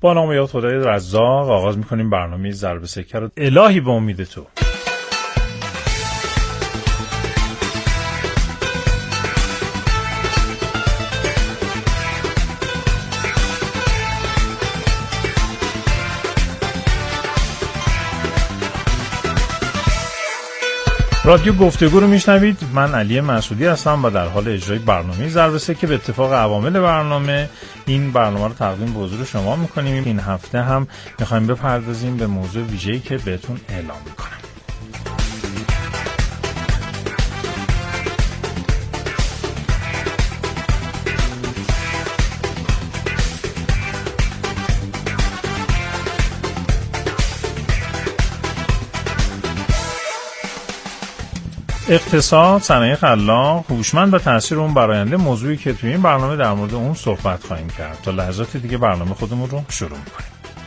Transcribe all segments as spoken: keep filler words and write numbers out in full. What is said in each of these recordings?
با نام یاد خدای رزاق آغاز میکنیم برنامه ضرب سکه رو. الهی به امید تو. رادیو گفتگو رو میشنوید. من علی مسعودی هستم و در حال اجرای برنامه ضرب سکه که به اتفاق عوامل برنامه این برنامه رو تقدیم به حضور شما میکنیم. این هفته هم میخوایم بپردازیم به موضوع ویژه‌ای که بهتون اعلام میکنم. اقتصاد، صنایع خلاق، هوشمند و تاثیر اون بر آینده، موضوعی که توی این برنامه در مورد اون صحبت خواهیم کرد. تا لحظات دیگه برنامه خودمون رو شروع می‌کنیم.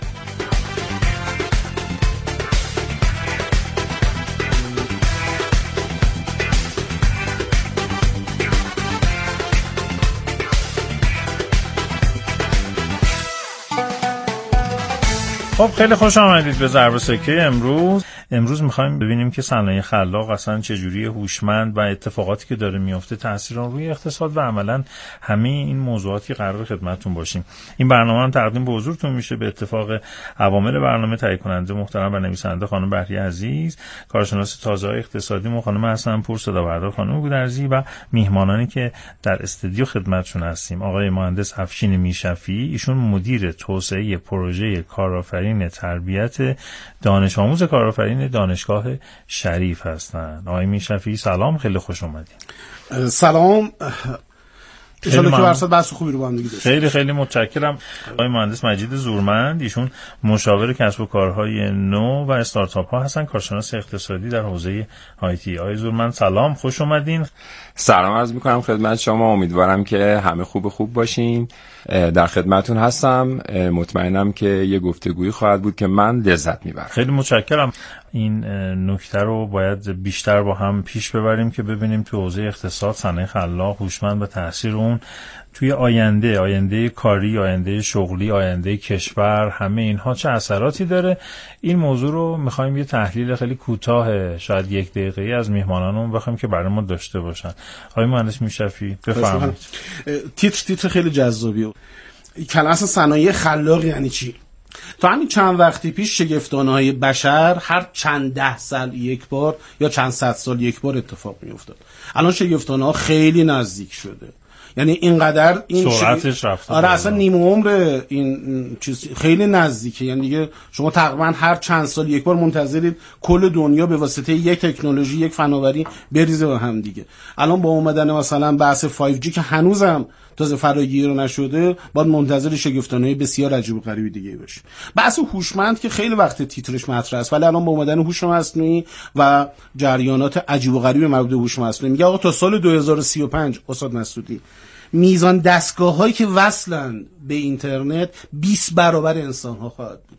خب خیلی خوش آمدید به ضرب سکه امروز. امروز میخوایم ببینیم که صنایع خلاق اصلا چجوری هوشمند و اتفاقاتی که داره میفته تاثیر اون روی اقتصاد و عملا همه این موضوعاتی قرار خدمتتون باشیم. این برنامه هم تقدیم به حضورتون میشه به اتفاق عوامل برنامه تهیه کننده محترم و نویسنده خانم بهریه عزیز، کارشناس تازه‌های اقتصادی ما خانم حسن پور، صدابردار خانم گودرزی و میهمانانی که در استودیو خدمتشون هستیم آقای مهندس افشین میرشفیعی، ایشون مدیر توسعه پروژه کارآفرین تربیت دانش آموز کارآفرین دانشگاه شریف هستن. آقای میرشفیعی سلام، خیلی خوش اومدید. سلام، ان شاء الله که برسات بحث خوبی رو با هم دیگه داشتیم. خیلی خیلی متشکرم. آقای مهندس مجید زورمند، ایشون مشاور کسب و کارهای نو و استارتاپ ها هستن، کارشناس اقتصادی در حوزه آی تی. آقای زورمند سلام، خوش اومدین. سلام عرض میکنم خدمت شما، امیدوارم که همه خوب خوب باشین. در خدمتون هستم، مطمئنم که یه گفتگویی خواهد بود که من لذت میبرم. خیلی متشکرم. این نکته رو باید بیشتر با هم پیش ببریم که ببینیم تو حوزه اقتصاد، صنایع خلاق، هوشمند و تاثیر اون توی آینده، آینده کاری، آینده شغلی، آینده کشور، همه اینها چه اثراتی داره. این موضوع رو میخوایم یه تحلیل خیلی کوتاه، شاید یک دقیقه‌ای از میهمانانمون بخوایم که برای ما داشته باشن. آقای مهندس میرشفیعی بفرمایید. تیتر تیتر خیلی جذابیه. کلمه صنایع خلاق یعنی چی؟ تا همین چند وقتی پیش شگفتانه‌های بشر هر چند ده سال یک بار یا چند صد سال یک بار اتفاق میافتاد. الان شگفتانه‌ها خیلی نزدیک شده، یعنی اینقدر این سرعتش رفته. آره اصلا نیم عمر این چیز خیلی نزدیکه. یعنی دیگه شما تقریبا هر چند سال یک بار منتظرید کل دنیا به واسطه یک تکنولوژی، یک فناوری بریزه به هم دیگه. الان با اومدن مثلا بحث فایو جی که هنوزم تازه فراگیر نشده، باید منتظر شگفتانه‌های بسیار عجیب و غریبی دیگه باشیم. بحث هوشمند که خیلی وقت تیترش مطرح است، ولی الان با اومدن هوش مصنوعی و جریانات عجیب و غریب مربوط به هوش مصنوعی میگه آقا تا سال دو هزار و سی و پنج استاد مسعودی میزان دستگاه‌هایی که وصلن به اینترنت بیست برابر انسان‌ها خواهد بود.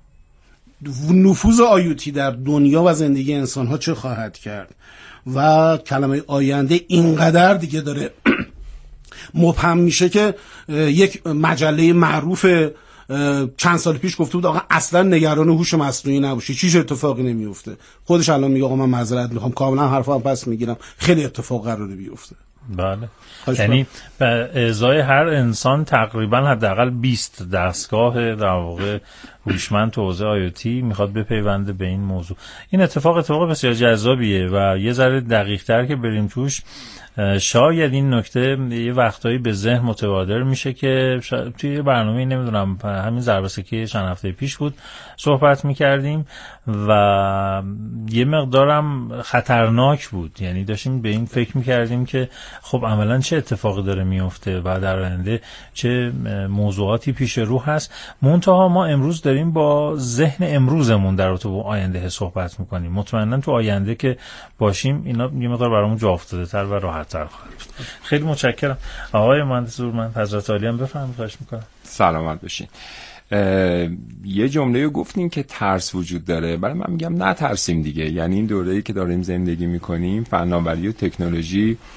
نفوذ آیوتی در دنیا و زندگی انسان‌ها چه خواهد کرد و کلمه آینده اینقدر دیگه داره مبهم میشه که یک مجله معروف چند سال پیش گفته بود آقا اصلا نگران هوش مصنوعی نباشی، چیش اتفاقی نمیفته. خودش الان میگه آقا من معذرت میخوام، کاملا حرفام پس میگیرم، خیلی اتفاق قراره بیفته. بله، یعنی به ازای هر انسان تقریبا حداقل بیست دستگاه در واقع هوشمند تو حوزه آی او تی میخواد بپیونده به این موضوع. این اتفاق اتفاق بسیار جذابیه و یه ذره دقیق‌تر که بریم توش شاید این نکته یه وقتایی به ذهن متبادر میشه که توی برنامه نمیدونم همین ضرب سکه چند هفته پیش بود صحبت میکردیم و یه مقدارم خطرناک بود. یعنی داشتیم به این فکر میکردیم که خب عملا چه اتفاقی داره میفته و در آینده چه موضوعاتی پیش رو هست. منتها ما امروز داریم با ذهن امروزمون در رابطه با آینده صحبت میکنیم. مطمئنا تو آینده که باشیم اینا یه مقدار برامون جا افتاده تر و راحت تر خواهد بود. خیلی متشکرم. آقای مهندس زورمند حضرت عالی هم بفرمایید، خواهش میکنم. سلامت باشین. یه جمله گفتین که ترس وجود داره، برای من میگم نه ترسیم دیگه. یعنی این دوره‌ای که داریم زندگی میکنیم، فناوری و تکنولوژی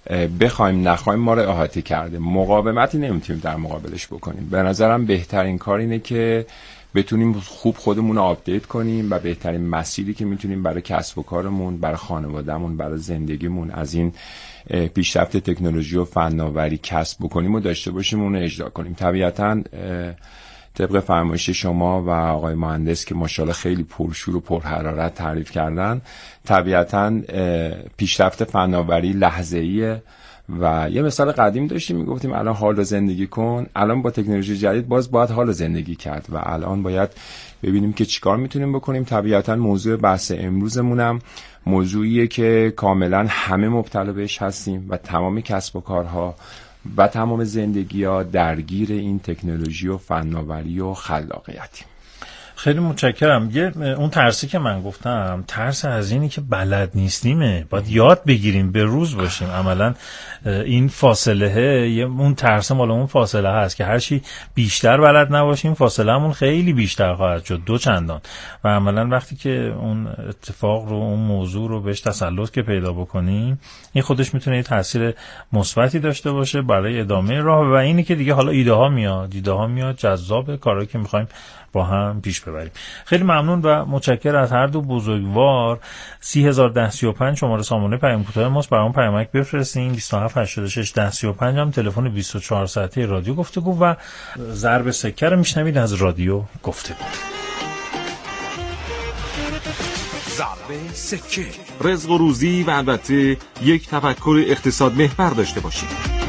بخوایم نخوایم ما رو احاطه کرده. مقاومتی نمیتونیم در مقابلش بکنیم. به نظرم بهترین کار اینه که بتونیم خوب خودمون رو آپدیت کنیم و بهترین مسیری که میتونیم برای کسب و کارمون، برای خانوادهمون، برای زندگیمون از این پیشرفت تکنولوژی و فناوری کسب بکنیم و داشته باشیم، اون رو اجرا کنیم. طبیعتاً طبق فرمایش شما و آقای مهندس که ماشاءالله خیلی پرشور و پرحرارت تعریف کردن، طبیعتاً پیشرفت فناوری لحظه‌ایه و یه مثال قدیم داشتیم میگفتیم الان حال و زندگی کن، الان با تکنولوژی جدید باز باید حال و زندگی کرد و الان باید ببینیم که چیکار میتونیم بکنیم. طبیعتاً موضوع بحث امروزمونم موضوعیه که کاملا همه مبتلا بهش هستیم و تمام کسب و کارها و تمام زندگی‌ها درگیر این تکنولوژی و فناوری و خلاقیتی. خیلی متشکرم. یه اون ترسی که من گفتم، ترس از اینی که بلد نیستیمه، باید یاد بگیریم، به روز باشیم. عملا این فاصله یه اون ترس مال اون فاصله هست که هر چی بیشتر بلد نباشیم فاصله همون خیلی بیشتر خواهد شد، دو چندان. و عملا وقتی که اون اتفاق رو، اون موضوع رو بهش تسلط که پیدا بکنیم، این خودش میتونه یه تاثیر مثبتی داشته باشه برای ادامه راه. و اینی که دیگه حالا ایده ها میاد، ایده ها میاد جذاب کارهایی که میخوایم با هم پیش ببریم. خیلی ممنون و متشکر از هر دو بزرگوار. سی هزار ده سی و پنج شماره سامانه پیام کوتاه ماست، برام پیامک بفرستین. بیست و هفت هشتاد و شش ده سی و پنج هم تلفن بیست و چهار ساعته رادیو گفتگو و ضرب سکه رو میشنوید از رادیو گفتگو. ضرب سکه، رزق و روزی و البته یک تفکر اقتصاد محور داشته باشید.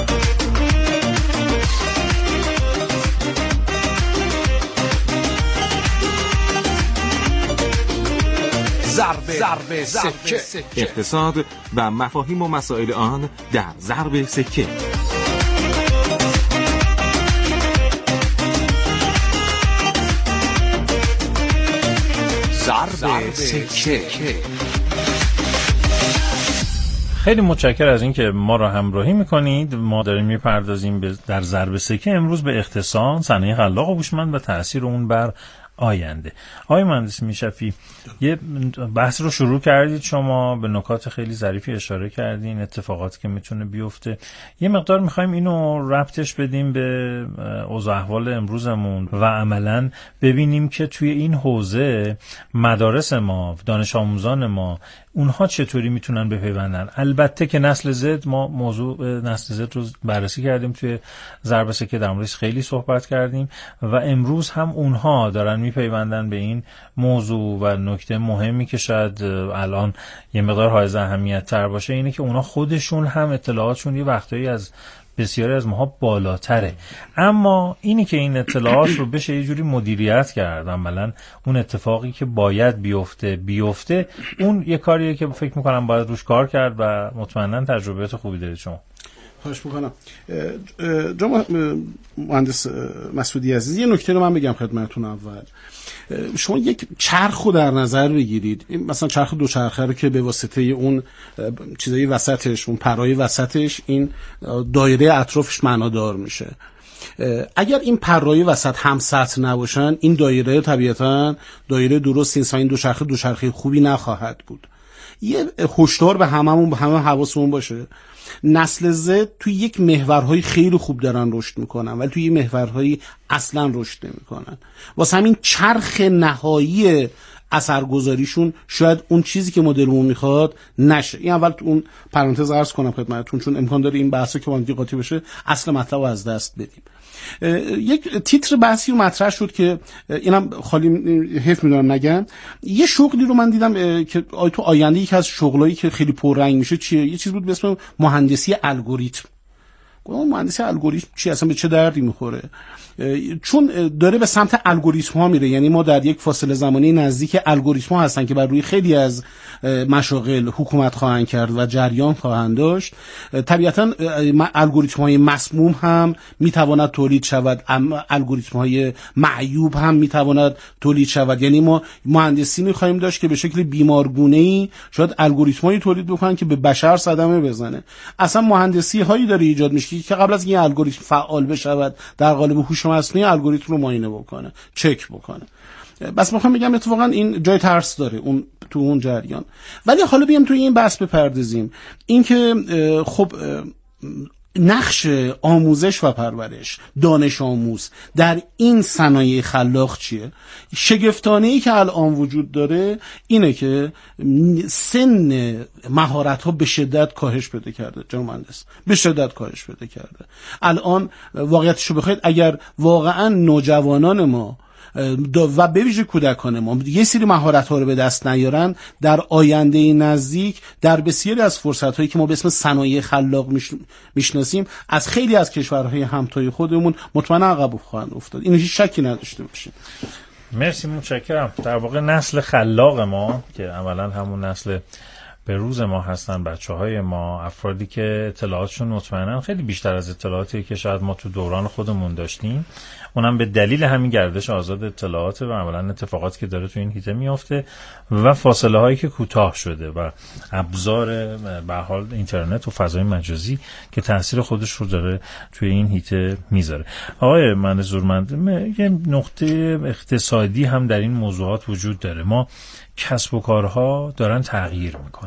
ضرب سکه، اقتصاد و مفاهیم و مسائل آن در ضرب سکه. ضرب سکه. خیلی متشکر از این که ما را همراهی میکنید. ما داریم میپردازیم به در ضرب سکه امروز به اقتصاد، صنایع خلاق و هوشمند و تأثیر اون بر آینده. آقای مهندس میشفی، یه بحث رو شروع کردید، شما به نکات خیلی ظریفی اشاره کردین، اتفاقاتی که میتونه بیفته. یه مقدار میخوایم اینو ربطش بدیم به اوضاع احوال امروزمون و عملاً ببینیم که توی این حوزه مدارس ما، دانش آموزان ما، اونها چطوری میتونن بپیوندن. البته که نسل زد، ما موضوع نسل زد رو بررسی کردیم توی ضرب سکه، در موردش خیلی صحبت کردیم و امروز هم اونها دارن میپیوندن به این موضوع. و نکته مهمی که شاید الان یه مقدار حائز اهمیت تر باشه اینه که اونها خودشون هم اطلاعاتشون یه وقتایی از بسیاری از ماها بالاتره، اما اینی که این اطلاعات رو بشه یه جوری مدیریت کرد، عملاً اون اتفاقی که باید بیفته بیفته، اون یه کاریه که فکر میکنم باید روش کار کرد و مطمئناً تجربیات خوبی دارید شما. خواهش میکنم. جناب مهندس مسعودی عزیز، یه نکته رو من بگم خدمتتون. اول شما یک چرخ رو در نظر بگیرید، مثلا چرخ دو چرخه رو که به واسطه اون چیزای وسطش، اون پرهای وسطش، این دایره اطرافش معنادار میشه. اگر این پرهای وسط هم سطح نباشن، این دایره طبیعتا دایره درست نیست و این دو چرخه دو چرخه خوبی نخواهد بود. یه هشدار به هممون، به همه حواسمون باشه. نسل زد توی یک محورهای خیلی خوب دارن رشد میکنن ولی توی محورهای اصلا رشد نمیکنن. واسه همین چرخ نهایی اثرگذاریشون شاید اون چیزی که مدلمون میخواد نشه. این اول اون پرانتز عرض کنم خدمتتون، چون امکان داره این بحثا که وانتی قاطی بشه اصل مطلب رو از دست بدیم. یک تیتر بحثی رو مطرح شد که اینم خالی حیف میدونم نگم. یه شغلی رو من دیدم که تو آینده یکی از شغلایی که خیلی پررنگ میشه چیه؟ یه چیز بود به اسم مهندسی الگوریتم. گفتم مهندسی الگوریتم چی، اصلا به چه دردی میخوره؟ چون داره به سمت الگوریتم ها میره. یعنی ما در یک فاصله زمانی نزدیک الگوریتم ها هستن که بر روی خیلی از مشاغل حکومت خواهند کرد و جریان خواهند داشت. طبیعتا الگوریتم های مسموم هم میتواند تولید شود، الگوریتم های معیوب هم میتواند تولید شود. یعنی ما مهندسی میخوایم داشت که به شکل بیمارگونه ای شاید الگوریتم هایی تولید بکنن که به بشر صدمه بزنه. اصلا مهندسی هایی داره ایجاد میشه که قبل از این الگوریتم فعال بشود در قالب هوش مصنوعی الگوریتم رو معاینه بکنه، چک بکنه. بس میخوام بگم اتفاقا این جای ترس داره اون تو اون جریان. ولی حالا بیام توی این بحث بپردازیم، این که خب نقش آموزش و پرورش، دانش آموز در این صنایع خلاق چیه؟ شگفتانه‌ای که الان وجود داره اینه که سن مهارت‌ها به شدت کاهش پیدا کرده. جناب مهندس، به شدت کاهش پیدا کرده. الان واقعیتشو بخواید اگر واقعا نوجوانان ما و به ویژه کودکان ما یه سری مهارت‌ها رو به دست نیارن، در آینده نزدیک در بسیاری از فرصت‌هایی که ما به اسم صنایع خلاق میشناسیم از خیلی از کشورهای همتای خودمون مطمئنا عقب خواهند افتاد. این هیچ شکی نداشته باشیم. مرسی، متشکرم. در واقع نسل خلاق ما که اولا همون نسل به روز ما هستن، بچه های ما، افرادی که اطلاعاتشون مطمئنا خیلی بیشتر از اطلاعاتی که شاید ما تو دوران خودمون داشتیم، اونم به دلیل همین گردش آزاد اطلاعات و عملا اتفاقاتی که داره تو این حیطه میافته و فاصله هایی که کوتاه شده و ابزار به حال اینترنت و فضای مجازی که تاثیر خودش رو داره توی این حیطه میذاره. آقای منظورمند، یه نقطه اقتصادی هم در این موضوعات وجود داره. ما کسب و کارها دارن تغییر میکنن.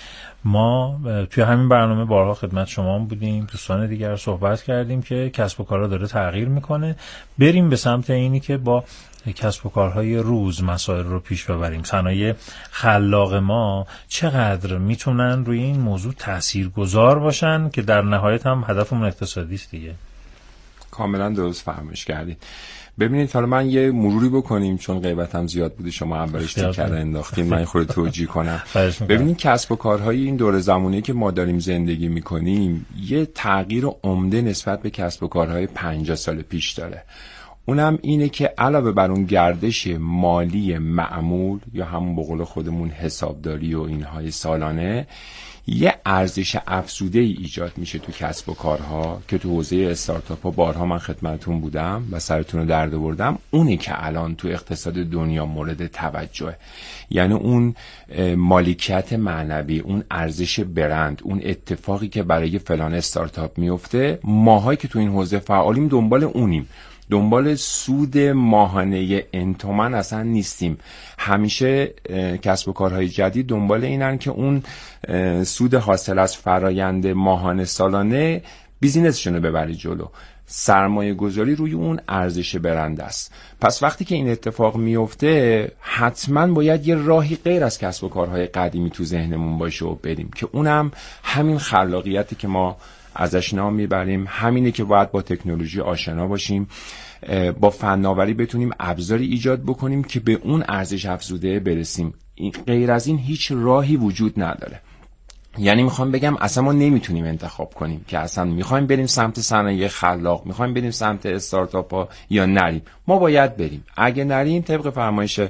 ما توی همین برنامه بارها خدمت شما بودیم، دوستان دیگر صحبت کردیم که کسب و کارها داره تغییر میکنه. بریم به سمت اینی که با کسب و کارهای روز مسائل رو پیش ببریم. صنایع خلاق ما چقدر میتونن روی این موضوع تاثیرگذار باشن که در نهایت هم هدفمون اقتصادی است دیگه. کاملا درست فرمایش کردید. ببینید حالا من یه مروری بکنیم چون غیبتم زیاد بوده، شما اولش تیکر انداختین، من خود توجیه کنم. ببینید کسب و کارهای این دور زمانی که ما داریم زندگی میکنیم یه تغییر عمده نسبت به کسب و کارهای پنجاه سال پیش داره. اونم اینه که علاوه بر اون گردش مالی معمول یا همون به قول خودمون حسابداری و اینهای سالانه، یه ارزش افزوده ای ایجاد میشه تو کسب و کارها که تو حوزه استارتاپ ها بارها من خدمتتون بودم و سرتون رو درد آوردم. اونه که الان تو اقتصاد دنیا مورد توجهه، یعنی اون مالکیت معنوی، اون ارزش برند، اون اتفاقی که برای فلان استارتاپ میفته. ماهایی که تو این حوزه فعالیم دنبال اونیم، دنبال سود ماهانه انتومن اصلا نیستیم. همیشه کسب و کارهای جدید دنبال اینن که اون سود حاصل از فرایند ماهانه سالانه بیزینسشون رو ببری جلو. سرمایه گذاری روی اون ارزش برند است. پس وقتی که این اتفاق میفته حتما باید یه راهی غیر از کسب و کارهای قدیمی تو ذهنمون باشه و بریم که اونم همین خلاقیتی که ما ازش نام میبریم، همینه که باید با تکنولوژی آشنا باشیم، با فناوری بتونیم ابزاری ایجاد بکنیم که به اون ارزش افزوده برسیم. غیر از این هیچ راهی وجود نداره. یعنی میخوام بگم اصلا ما نمیتونیم انتخاب کنیم که اصلا میخوایم بریم سمت صنایع خلاق، میخوایم بریم سمت استارتاپ ها یا نریم. ما باید بریم. اگه نریم طبق فرمایش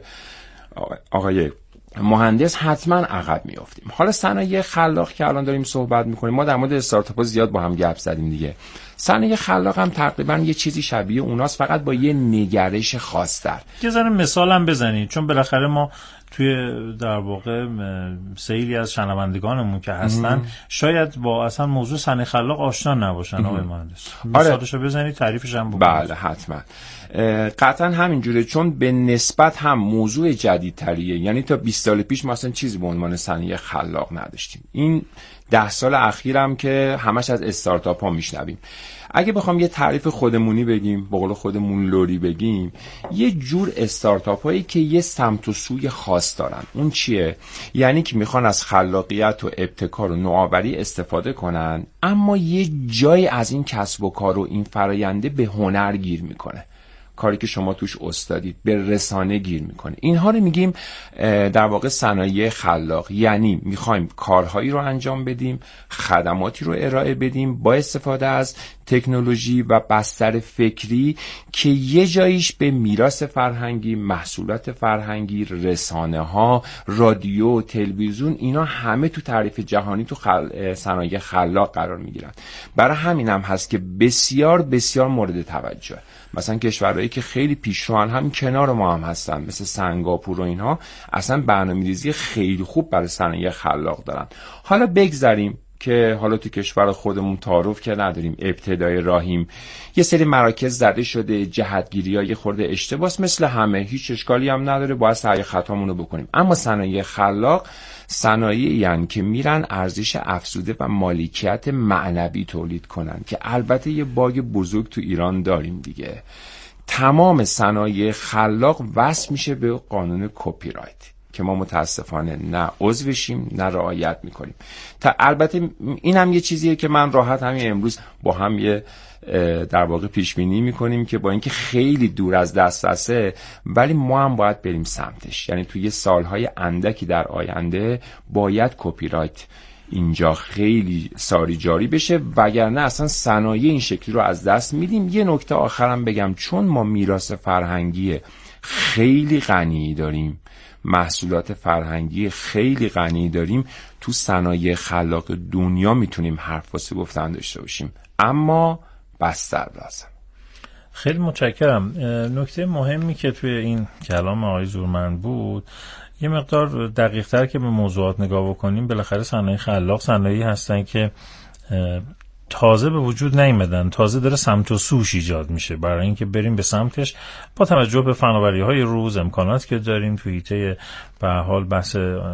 آقای مهندس حتما عقب میافتیم. حالا صنایع خلاق که الان داریم صحبت میکنیم، ما در مورد استارتاپ ها زیاد با هم گپ زدیم دیگه. صنایع خلاق هم تقریبا یه چیزی شبیه اوناست، فقط با یه نگرش خاص‌تر. یه ذره مثال هم بزنید، چون بالاخره ما توی در واقع سیلی از شنوندگانمون که هستن ام. شاید با اصلا موضوع صنایع خلاق آشنا نباشن. آقای مهندس مثالشو بزنید، تعریفش هم بکنید. بله حتما. قطعا همینجوره، چون به نسبت هم موضوع جدیدتریه. یعنی تا بیست سال پیش ما اصلا چیزی به عنوان صنایع خلاق نداشتیم. این ده سال اخیرم که همش از استارتاپ ها میشنویم. اگه بخوام یه تعریف خودمونی بگیم، به قول خودمون لوری بگیم، یه جور استارتاپ هایی که یه سمت و سوی خاص دارن. اون چیه؟ یعنی که میخوان از خلاقیت و ابتکار و نوآوری استفاده کنن، اما یه جای از این کسب و کار و این فراینده به هنر گیر میکنه. کاری که شما توش استادید به رسانه گیر میکنه. اینها رو میگیم در واقع صنایع خلاق. یعنی میخوایم کارهایی رو انجام بدیم، خدماتی رو ارائه بدیم با استفاده از تکنولوژی و بستر فکری که یه جاییش به میراث فرهنگی، محصولات فرهنگی، رسانه ها، رادیو، تلویزیون، اینا همه تو تعریف جهانی تو خل... صنایع خلاق قرار میگیرن. برای همین هم هست که بسیار بسیار مورد توجه. مثلا کشورهایی که خیلی پیشروان هم کنار ما هم هستن، مثل سنگاپور و اینها، اصلا برنامه‌ریزی خیلی خوب برای صنایع خلاق دارن. حالا بگذاریم که حالا تو کشور خودمون تعارف که نداریم، ابتدای راهیم، یه سری مراکز زده شده، جهتگیری‌ها یه خورده اشتباس، مثل همه هیچ اشکالی هم نداره، باید سعی خطامون رو بکنیم. اما صنایع خلاق صنایعی یعنی که میرن ارزش افزوده و مالکیت معنوی تولید کنن، که البته یه باگ بزرگ تو ایران داریم دیگه. تمام صنایع خلاق وصل میشه به قانون کپی رایت که ما متاسفانه نه عضوشیم نه رعایت میکنیم. تا البته این هم یه چیزیه که من راحت همین امروز با هم یه در واقع پیش بینی میکنیم که با اینکه خیلی دور از دسترسه، ولی ما هم باید بریم سمتش. یعنی توی یه سالهای اندکی در آینده باید کپی رایت اینجا خیلی ساری جاری بشه، وگرنه اصلا صنایع این شکلی رو از دست میدیم. یه نکته آخرم بگم، چون ما میراث فرهنگی خیلی غنی داریم، محصولات فرهنگی خیلی غنی داریم، تو صنایع خلاق دنیا میتونیم حرف واسه گفتن داشته باشیم، اما بستر لازم. خیلی متشکرم. نکته مهمی که توی این کلام آقای زورمند بود، یه مقدار دقیق تر که به موضوعات نگاه بکنیم، بالاخره صنایع خلاق صنایعی هستن که تازه به وجود نیامدن، تازه داره سمت و سوش ایجاد میشه. برای اینکه بریم به سمتش با توجه به فناوری‌های روز، امکاناتی که داریم توی حیطه به حال بحث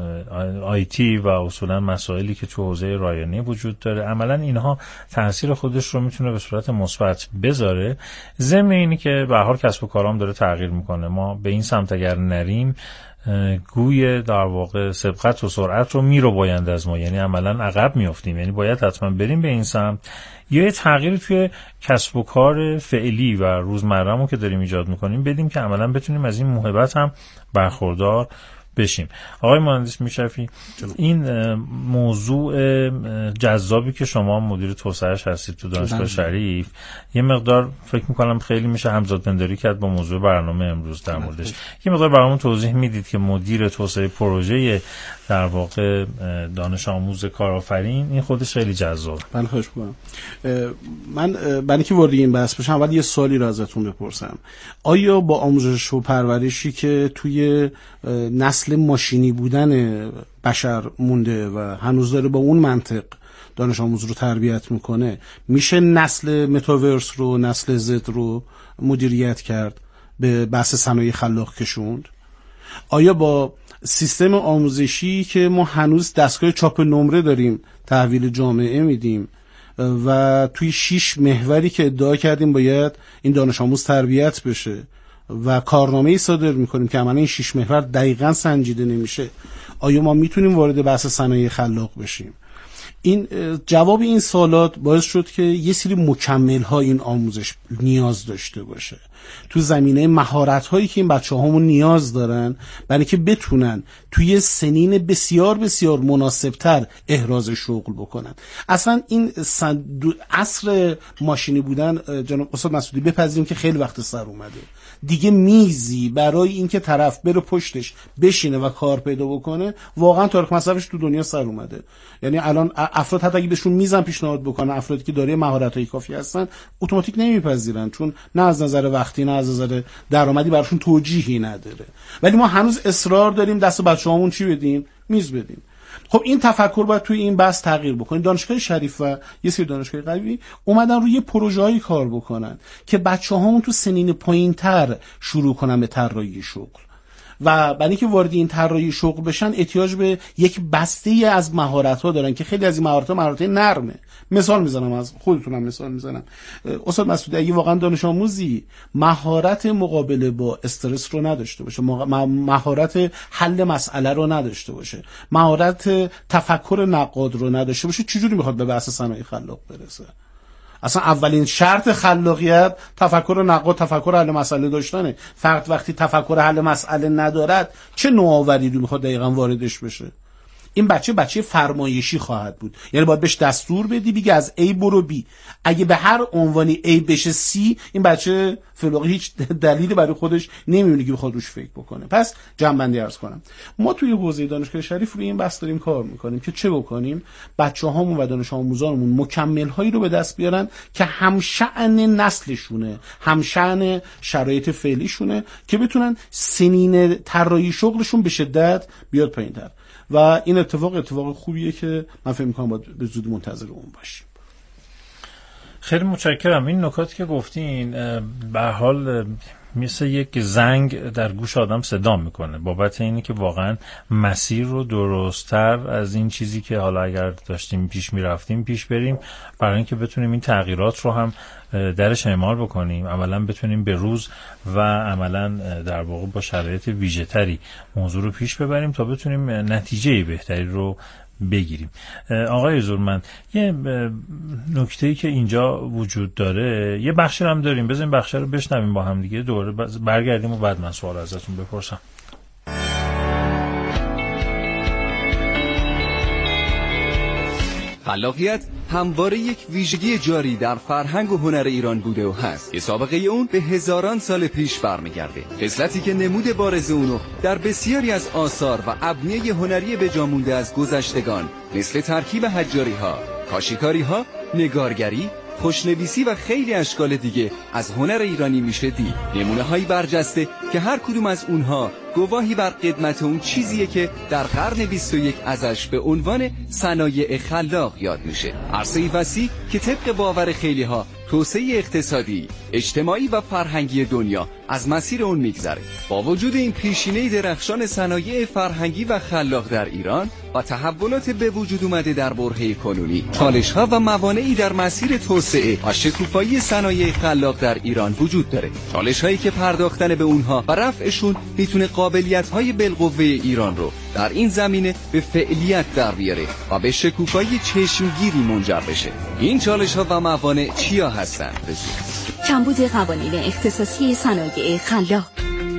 آیتی و اصولا مسائلی که تو حوزه رایانه وجود داره، عملا اینها تاثیر خودش رو میتونه به صورت مثبت بذاره. ضمن اینی که به حال کسب و کارام داره تغییر میکنه. ما به این سمت اگر نریم، گوی در واقع سبقت و سرعت رو میرو بایند از ما، یعنی عملا عقب میافتیم. یعنی باید حتما بریم به این سمت، یا یه تغییری توی کسب و کار فعلی و روزمره‌مون که داریم ایجاد میکنیم بدیم که عملا بتونیم از این موهبت هم برخوردار بشیم. آقای مهندس میشرفی، این موضوع جذابی که شما مدیر توسعه‌اش هستید تو دانشگاه شریف، یه مقدار فکر میکنم خیلی میشه همزاد پنداری کرد با موضوع برنامه امروز در موردش. یه مقدار برامون توضیح میدید که مدیر توسعه پروژه در واقع دانش آموز کارآفرین، این خودش خیلی جذاب. من خوش می‌کنم. من برای اینکه وارد این بحث بشم، اول یه سوالی رو ازتون بپرسم. آیا با آموزش و پرورشی که توی نسل ماشینی بودن بشر مونده و هنوز داره با اون منطق دانش آموز رو تربیت میکنه، میشه نسل متاورس رو، نسل زد رو مدیریت کرد، به بحث صنایع خلاق کشوند؟ آیا با سیستم آموزشی که ما هنوز دستگاه چاپ نمره داریم تحویل جامعه میدیم و توی شیش محوری که ادعا کردیم باید این دانش آموز تربیت بشه و کارنامه‌ای صادر میکنیم که عملا این شیش محور دقیقاً سنجیده نمیشه، آیا ما میتونیم وارد بحث صنایع خلاق بشیم؟ این جواب این سوالات باعث شد که یه سری مکمل ها این آموزش نیاز داشته باشه تو زمینه مهارت هایی که این بچه هامون نیاز دارن برای که بتونن توی سنین بسیار بسیار مناسبتر احراز شغل بکنن. اصلا این عصر ماشینی بودن جناب استاد مسعودی بپذیریم که خیلی وقت سر اومده، دیگه میزی برای اینکه طرف بره پشتش بشینه و کار پیدا بکنه واقعا تاریخ مصرفش تو دنیا سر اومده. یعنی الان افراد حتی اگه بهشون میزن پیشنهاد بکنن، افرادی که دارای مهارت‌های کافی هستن اتوماتیک نمیپذیرن، چون نه از نظر وقتی نه از نظر درآمدی براشون توجیهی نداره. ولی ما هنوز اصرار داریم دست بچه‌هامون چی بدیم؟ میز بدیم. خب این تفکر باید توی این بحث تغییر بکنه. دانشگاه شریف و یه سری دانشگاه قوی اومدن روی پروژه‌ای کار بکنن که بچه‌هامون تو سنین پایین‌تر شروع کنن به طراحی شغل و برای اینکه وارد این طراحی شغل بشن احتیاج به یک بسته‌ای از مهارت‌ها دارن که خیلی از این مهارت‌ها مهارت نرمه. مثال میزنم، از خودتونم مثال میزنم. استاد مسعودی اگه واقعا دانش آموزی مهارت مقابله با استرس رو نداشته باشه، مهارت حل مسئله رو نداشته باشه، مهارت تفکر نقاد رو نداشته باشه، چجوری میخواد به بحث صنایع خلاق برسه؟ اصلا اولین شرط خلاقیت تفکر نقاد، تفکر حل مسئله داشتنه. فرد وقتی تفکر حل مسئله ندارد چه نوآوری رو میخواد دقیقاً واردش بشه؟ این بچه بچه فرمایشی خواهد بود. یعنی باید بهش دستور بدی بگی از A برو B، اگه به هر عنوانی A بشه C، این بچه فلوقی هیچ دلیلی برای خودش نمیونه که بخواد روش فکر بکنه. پس جمع‌بندی عرض کنم، ما توی حوزه دانشگاه شریف روی این بحث داریم کار میکنیم که چه بکنیم بچه‌هامون و دانش آموزانمون مکمل هایی رو به دست بیارن که همشأن نسلشونه، همشأن شرایط فعلیشونه، که بتونن سنین طراحی شغلشون به شدت بیاد پایین‌تر. و این اتفاق اتفاق خوبیه که من فکر می‌کنم باید به زودی منتظر اون باشیم. خیلی متشکرم. این نکاتی که گفتین به هر حال مثل یک زنگ در گوش آدم صدا میکنه بابت اینی که واقعا مسیر رو درست‌تر از این چیزی که حالا اگر داشتیم پیش میرفتیم پیش بریم، برای اینکه بتونیم این تغییرات رو هم درش اعمال بکنیم، عملا بتونیم به روز و عملا در واقع با شرایط ویژه‌تری موضوع رو پیش ببریم تا بتونیم نتیجه بهتری رو بگیریم. آقای زورمند، یه نکته‌ای که اینجا وجود داره، یه بخشی هم داریم، بذاریم بخشی رو بشنویم با هم دیگه، دوباره برگردیم و بعد من سوال ازتون بپرسم. خلاقیت همواره یک ویژگی جاری در فرهنگ و هنر ایران بوده و هست که سابقه اون به هزاران سال پیش برمیگرده. خصلتی که نمود بارز اونو در بسیاری از آثار و ابنیه هنری به جا مونده از گذشتگان مثل ترکیب حجاری ها، کاشیکاری ها، نگارگری، خوشنویسی و خیلی اشکال دیگه از هنر ایرانی میشه دید. نمونه هایی برجسته که هر کدوم از اونها گواهی بر قدمت اون چیزیه که در قرن بیست و یک ازش به عنوان صنایع خلاق یاد میشه. عرصه‌ای وسیع که طبق باور خیلی ها توسعه اقتصادی، اجتماعی و فرهنگی دنیا از مسیر اون میگذره. با وجود این پیشینه درخشان صنایع فرهنگی و خلاق در ایران و تحولات به وجود اومده در برهه کنونی، چالش‌ها و موانعی در مسیر توسعه و شکوفایی صنایع خلاق در ایران وجود داره. چالش‌هایی که پرداختن به اونها و رفعشون میتونه قابلیت‌های بالقوه ایران رو در این زمینه به فعلیت در بیاره و به شکوفایی چشمگیری منجر بشه. این چالش‌ها و موانع چیا هستن؟ کمبود قوانین اختصاصی صنایع خلاق.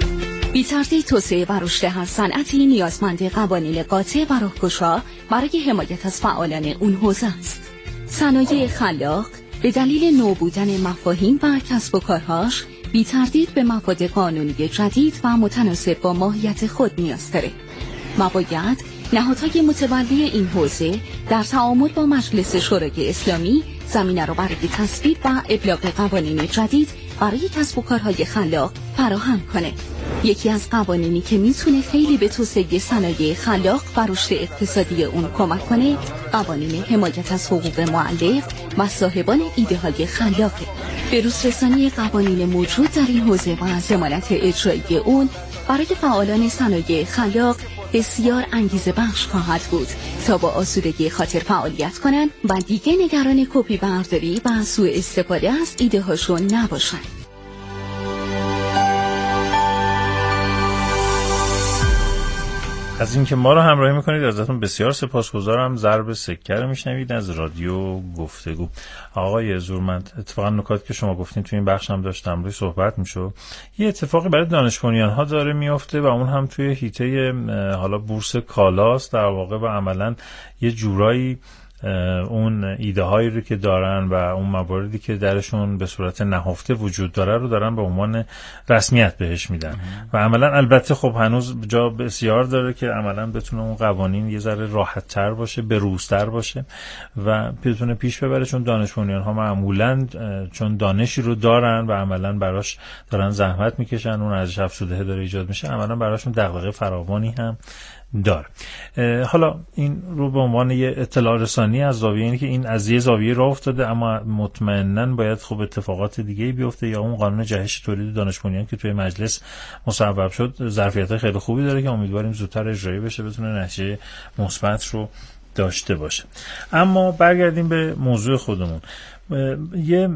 بی‌تردید توسعه و رشد هر صنعتی نیازمند قوانین قاطع و راهگشا برای حمایت از فعالان اون حوزه است. صنایع خلاق به دلیل نو بودن مفاهیم و کسب و کارهاش بی‌تردید به مواد قانونی جدید و متناسب با ماهیت خود نیاز داره. ما باید نهادهای متولی این حوزه در تعامل با مجلس شورای اسلامی زمینه را برای تصویب و ابلاغ قوانین جدید برای کسب و کارهای خلاق فراهم کنه. یکی از قوانینی که میتونه خیلی به توسعه صنایع خلاق و رشد اقتصادی اون کمک کنه، قوانین حمایت از حقوق مؤلف و صاحبان ایده های خلاقه. به روز رسانی قوانین موجود در این حوزه و ضمانت اجرایی اون برای فعالان صنایع خلاق بسیار انگیزه بخش خواهد بود تا با آسودگی خاطر فعالیت کنند و دیگه نگران کپی برداری و سوء استفاده از ایده هاشون نباشند. از اینکه ما رو همراهی میکنید ازتون بسیار سپاسگزارم. ضرب سکه رو میشنوید از رادیو گفتگو. آقای زورمند، اتفاقا نکاتی که شما گفتین توی این بخش هم داشتم روی صحبت میشد. یه اتفاقی برای دانش بنیان ها داره میفته و اون هم توی حیطه حالا بورس کالاست در واقع، و عملا یه جورایی اون ایده هایی رو که دارن و اون مواردی که درشون به صورت نهفته وجود داره رو دارن به عنوان رسمیت بهش میدن و عملا البته خب هنوز جا بسیار داره که عملا بتونه اون قوانین یه ذره راحت تر باشه، بروزتر باشه و بتونه پیش ببره، چون دانش بنیان ها معمولا چون دانشی رو دارن و عملا براش دارن زحمت میکشن، اون ارزش افزوده داره ایجاد میشه، عملا براشون دغدغه فراوانی هم داره. حالا این رو به عنوان یه اطلاع رسانی از زاویه اینه که این از یه زاویه راه افتاده، اما مطمئناً باید خب اتفاقات دیگه بیفته یا اون قانون جهش تولید دانش بنیان که توی مجلس مصوب شد ظرفیت خیلی خوبی داره که امیدواریم زودتر اجرایی بشه، بتونه نتیجه مثبت رو داشته باشه. اما برگردیم به موضوع خودمون. یه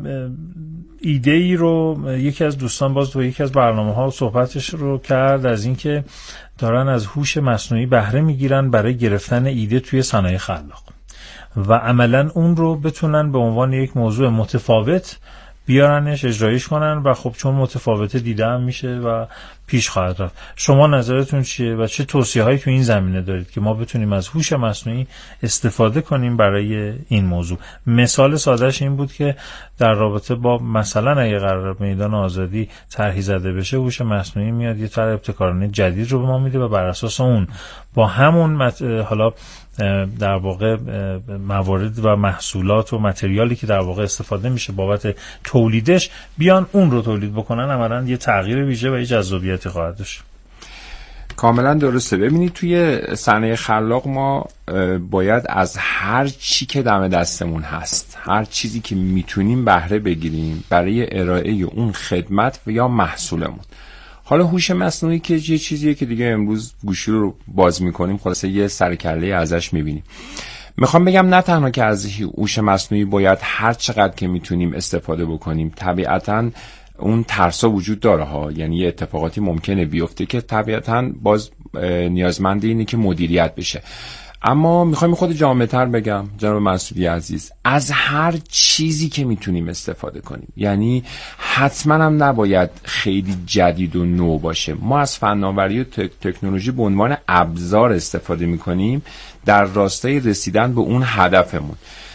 ایده ای رو یکی از دوستان باز تو یکی از برنامه‌ها صحبتش رو کرد از اینکه دارن از هوش مصنوعی بهره میگیرن برای گرفتن ایده توی صنایع خلاق و عملاً اون رو بتونن به عنوان یک موضوع متفاوت بیارنش اجرایش کنن و خب چون متفاوته دیده هم میشه و پیش خواهد رفت. شما نظرتون چیه و چه توصیه هایی تو این زمینه دارید که ما بتونیم از هوش مصنوعی استفاده کنیم برای این موضوع؟ مثال سادهش این بود که در رابطه با مثلا اگه قرار میدان آزادی طرحی زده بشه، هوش مصنوعی میاد یه طرح ابتکارانه جدید رو به ما میده و بر اساس اون با همون مت... حالا در واقع موارد و محصولات و متریالی که در واقع استفاده میشه بابت تولیدش بیان اون رو تولید بکنن، عملاً یه تغییر ویژه و یه جذابیتی خواهد داشت. کاملا درسته. ببینید توی صنایع خلاق ما باید از هر چی که دم دستمون هست، هر چیزی که میتونیم بهره بگیریم برای ارائه اون خدمت و یا محصولمون. حالا هوش مصنوعی که یه چیزیه که دیگه امروز گوشی رو باز میکنیم خلاصه یه سرکله ازش میبینیم. میخوام بگم نه تنها که از هوش مصنوعی باید هر چقدر که میتونیم استفاده بکنیم، طبیعتاً اون ترسا وجود داره ها، یعنی یه اتفاقاتی ممکنه بیفته که طبیعتاً باز نیازمند اینه که مدیریت بشه. اما میخوایم خود جامع‌تر بگم جناب مسعودی عزیز، از هر چیزی که میتونیم استفاده کنیم، یعنی حتما هم نباید خیلی جدید و نو باشه. ما از فناوری و تک تکنولوژی به عنوان ابزار استفاده میکنیم در راستای رسیدن به اون هدفمون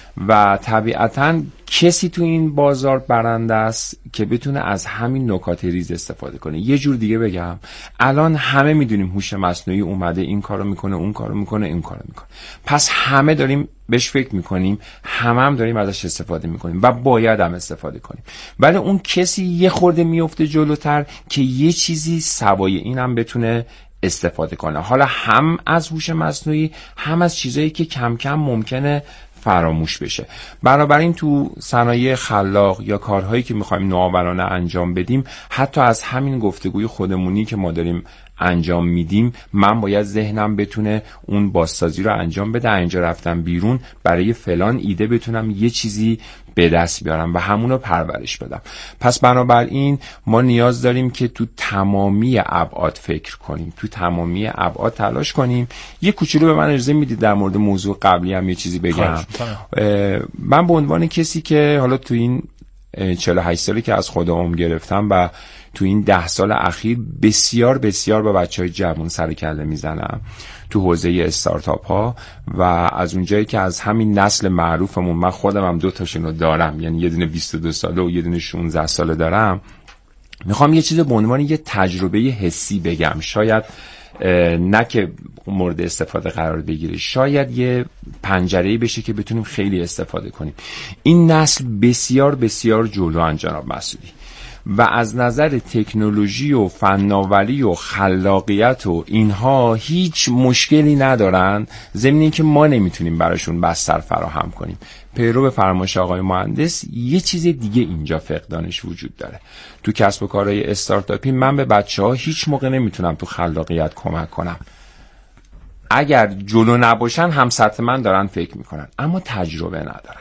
و طبیعتاً کسی تو این بازار برنده است که بتونه از همین نکات ریز استفاده کنه. یه جور دیگه بگم، الان همه میدونیم هوش مصنوعی اومده این کارو میکنه، اون کارو میکنه، این کارو میکنه، پس همه داریم بهش فکر میکنیم، همه هم داریم ازش استفاده میکنیم و باید هم استفاده کنیم. ولی اون کسی یه خورده میفته جلوتر که یه چیزی سوای این هم بتونه استفاده کنه، حالا هم از هوش مصنوعی هم از چیزایی که کم کم ممکنه فراموش بشه. بنابراین تو صنایع خلاق یا کارهایی که میخوایم نوآورانه انجام بدیم، حتی از همین گفتگوی خودمونی که ما داریم انجام میدیم، من باید ذهنم بتونه اون بازسازی رو انجام بده. اینجا رفتم بیرون برای فلان ایده بتونم یه چیزی به دست بیارم و همونو پرورش بدم. پس بنابراین ما نیاز داریم که تو تمامی ابعاد فکر کنیم، تو تمامی ابعاد تلاش کنیم. یه کوچولو به من اجازه میدید در مورد موضوع قبلی هم یه چیزی بگم؟ من به عنوان کسی که حالا تو این چهل و هشت سالی که از خود عمر گرفتم و تو این ده سال اخیر بسیار بسیار با بچهای جوان سر کله میزنم تو حوزه استارتاپ ها و از اونجایی که از همین نسل معروفمون، من خودم هم دو تاشون رو دارم، یعنی یه دونه بیست و دو ساله و یه دونه شانزده ساله دارم، میخوام یه چیز به عنوان یه تجربه حسی بگم. شاید نه که مورد استفاده قرار بگیره، شاید یه پنجره‌ای بشه که بتونیم خیلی استفاده کنیم. این نسل بسیار بسیار جلوان جناب مسعودی و از نظر تکنولوژی و فناوری و خلاقیت و اینها هیچ مشکلی ندارن، ضمن اینکه ما نمیتونیم براشون بستر فراهم کنیم. پیرو به فرمایش آقای مهندس، یه چیز دیگه اینجا فقدانش وجود داره. تو کسب و کارهای استارتاپی من به بچه‌ها هیچ موقع نمیتونم تو خلاقیت کمک کنم. اگر جلو نباشن هم سطح من دارن فکر میکنن، اما تجربه ندارن،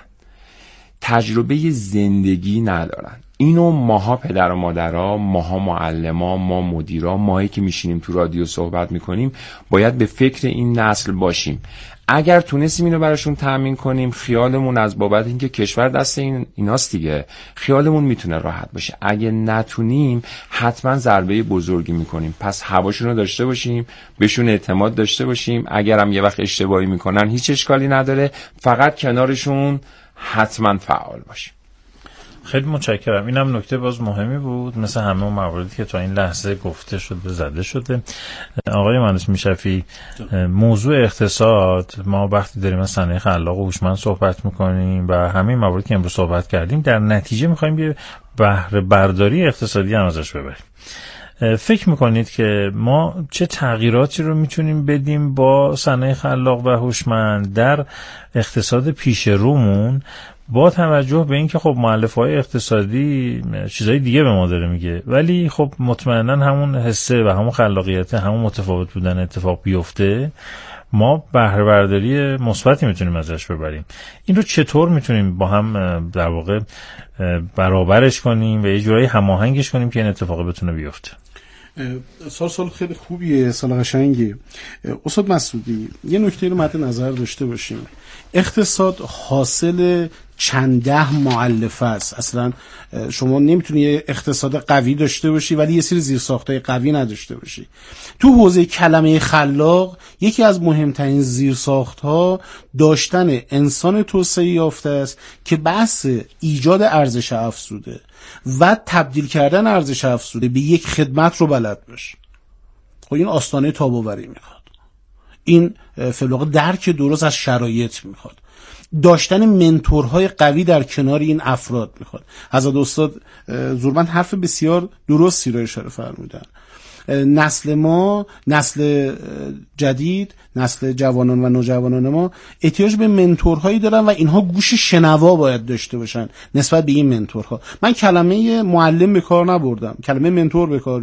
تجربه زندگی ندارن. اینو ماها پدر و مادرها، ماها معلما، ما مدیرا، ماهایی که میشینیم تو رادیو صحبت میکنیم باید به فکر این نسل باشیم. اگر تونستیم اینو براشون تامین کنیم، خیالمون از بابت اینکه کشور دست این ایناست دیگه، خیالمون میتونه راحت باشه. اگه نتونیم حتما ضربه بزرگی میکنیم. پس هواشون رو داشته باشیم، بهشون اعتماد داشته باشیم. اگرم یه وقت اشتباهی میکنن هیچ اشکالی نداره، فقط کنارشون حتما فعال باشیم. خیلی متشکرم. اینم نکته باز مهمی بود، مثل همه اون مواردی که تا این لحظه گفته شده زده شده. آقای مهندس میشفی، موضوع اقتصاد، ما وقتی داریم از صنایع خلاق و هوشمند صحبت میکنیم و همین مواردی که امروز صحبت کردیم، در نتیجه میخوایم یه بهره برداری اقتصادی هم ازش ببریم. فکر میکنید که ما چه تغییراتی رو میتونیم بدیم با صنایع خلاق و هوشمند در اقتصاد پیش رومون، با توجه به اینکه خب مؤلفه‌های اقتصادی چیزای دیگه به ما داره میگه، ولی خب مطمئنا همون حسه و همون خلاقیت، همون متفاوت بودن اتفاق بیفته، ما بهره برداری مثبتی میتونیم ازش ببریم. این رو چطور میتونیم با هم در واقع برابرش کنیم و یه جورایی هماهنگش کنیم که این اتفاق بتونه بیفته؟ سال سال خیلی خوبیه، سال قشنگی. استاد مسعودی، یه نکته رو مد نظر داشته باشیم. اقتصاد حاصل چند ده مؤلفه است. اصلا شما نمیتونی یه اقتصاد قوی داشته باشی ولی یه سری زیرساختای قوی نداشته باشی. تو حوزه کلمه خلاق، یکی از مهمترین زیرساختها داشتن انسان توسعه یافته است که بحث ایجاد ارزش افزوده و تبدیل کردن ارزش افزوده به یک خدمت رو بلد باشه. خب این آستانه تاب‌آوری میخواد، این فلوق درک درست از شرایط میخواد، داشتن منتورهای قوی در کنار این افراد میخواد. حضرت استاد زورمند حرف بسیار درستی رو اشاره فرمودن. نسل ما، نسل جدید، نسل جوانان و نوجوانان ما احتیاج به منتورهایی دارن و اینها گوش شنوا باید داشته باشن نسبت به این منتورها. من کلمه معلم به کار نبردم، کلمه منتور به کار